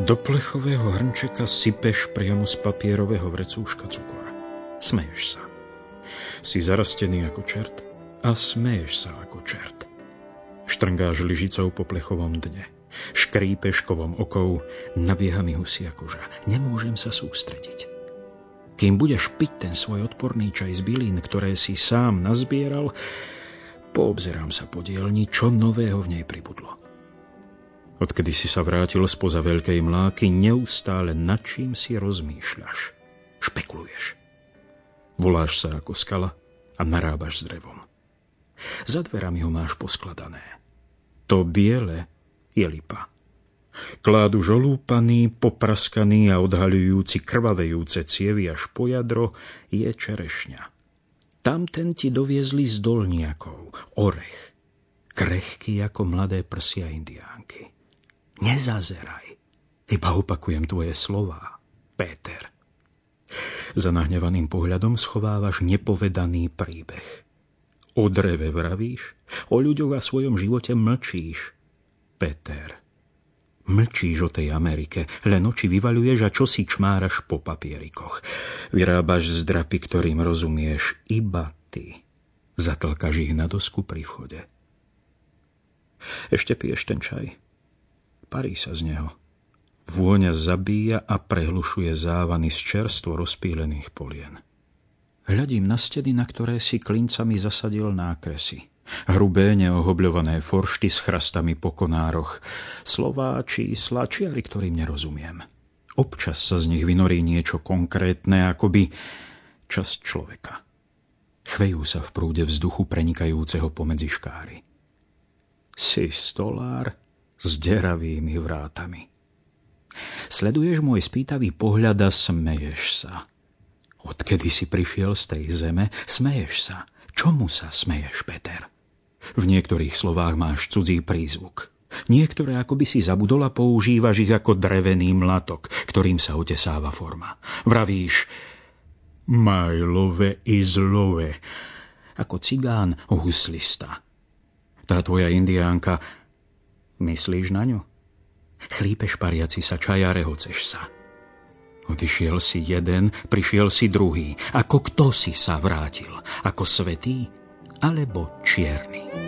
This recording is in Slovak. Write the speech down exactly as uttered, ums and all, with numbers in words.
Do plechového hrnčeka sypeš priamo z papierového vrecúška cukor. Smeješ sa. Si zarastený ako čert a smeješ sa ako čert. Štrngáš lyžicou po plechovom dne. Škrípeš kovom okov, nabieha mi husia koža. Nemôžem sa sústrediť. Kým budeš piť ten svoj odporný čaj z bylín, ktoré si sám nazbieral, poobzerám sa po dielni, čo nového v nej pribudlo. Odkedy si sa vrátil spoza veľkej mláky, neustále nad čím si rozmýšľaš. Špekuluješ. Voláš sa ako skala a narábaš s drevom. Za dverami ho máš poskladané. To biele je lipa. Kládu žolúpaný, popraskaný a odhaľujúci krvavejúce cievy až po jadro je čerešňa. Tamten ti doviezli z dolniakov orech, krehký ako mladé prsia indiánky. Nezazeraj, iba opakujem tvoje slová, Péter. Za nahnevaným pohľadom schovávaš nepovedaný príbeh. O dreve vravíš, o ľuďoch a svojom živote mlčíš, Péter. Mlčíš o tej Amerike, len oči vyvaľuješ a čosi čmáraš po papierikoch. Vyrábaš zdrapy, ktorým rozumieš iba ty. Zatlkaš ich na dosku pri vchode. Ešte piješ ten čaj. Parí sa z neho. Vôňa zabíja a prehlušuje závany z čerstvo rozpílených polien. Hľadím na steny, na ktoré si klincami zasadil nákresy. Hrubé, neohobľované foršty s chrastami po konároch. Slová, čísla, čiary, ktorým nerozumiem. Občas sa z nich vynorí niečo konkrétne, akoby časť človeka. Chvejú sa v prúde vzduchu prenikajúceho pomedzi škáry. Si stolár s deravými vrátami. Sleduješ môj spýtavý pohľad a smeješ sa. Odkedy si prišiel z tej zeme, smeješ sa. Čomu sa smeješ, Peter? V niektorých slovách máš cudzí prízvuk. Niektoré akoby si zabudol a používaš ich ako drevený mlatok, ktorým sa otesáva forma. Vravíš my love is love, ako cigán huslista. Tá tvoja indiánka, myslíš na ňu? Chlípeš pariaci sa čaj a rehoceš sa. Odišiel si jeden, prišiel si druhý. Ako kto si sa vrátil? Ako svätý alebo čierny?